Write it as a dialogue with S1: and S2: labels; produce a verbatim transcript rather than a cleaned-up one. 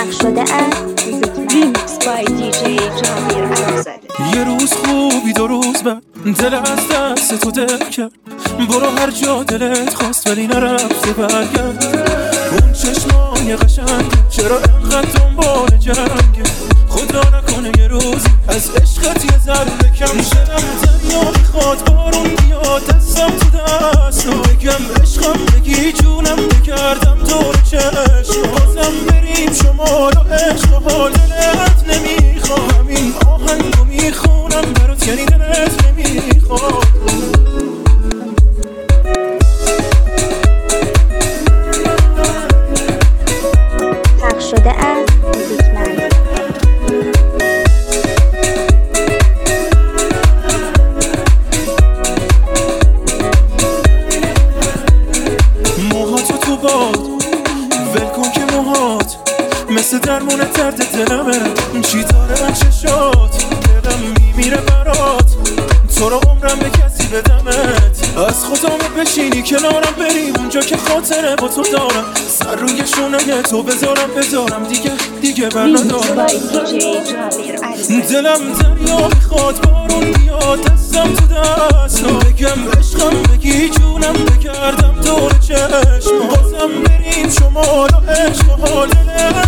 S1: پخش شده از ریمیکس بای دی جی جابیر علیزاده.
S2: یه روز خوبی دو روز بعد دل از دست تو دل کرد، برو هر جا دلت خواست ولی نرفته برگرد. اون چشمای قشنگ چرا انقدر دنبال جنگه؟ خدا نکنه یه روزی از عشقت یه ذره کم شدم. دریا میخواد بارون بیاد دستم تو دست، بگم عشقم بگی جونم بگردم دور چشم. بازم بریم شمال و عشق و حال دلت نمیخواد، همین آهنگو میخونم برات یعنی دلت نمیخواد.
S1: پخش شده از موزیکمن.
S2: موهاتو تو باد ولکن که موهات مثل درمون درد دلمه، چی داره من چشات دلم میمیره برات. تو رو عمرم به کسی بدمت، از خودم بشینی کنارم بریم اونجا که خاطره با تو دارم. سر روی شونه تو بذارم بذارم دیگه دیگه بر ندارم. دلم دریا میخواد بارون بیاد دستم تو دست، بگم عشقم بگی جونم بگردم دور چشم. بازم بریم شمال و عشق و حال دلت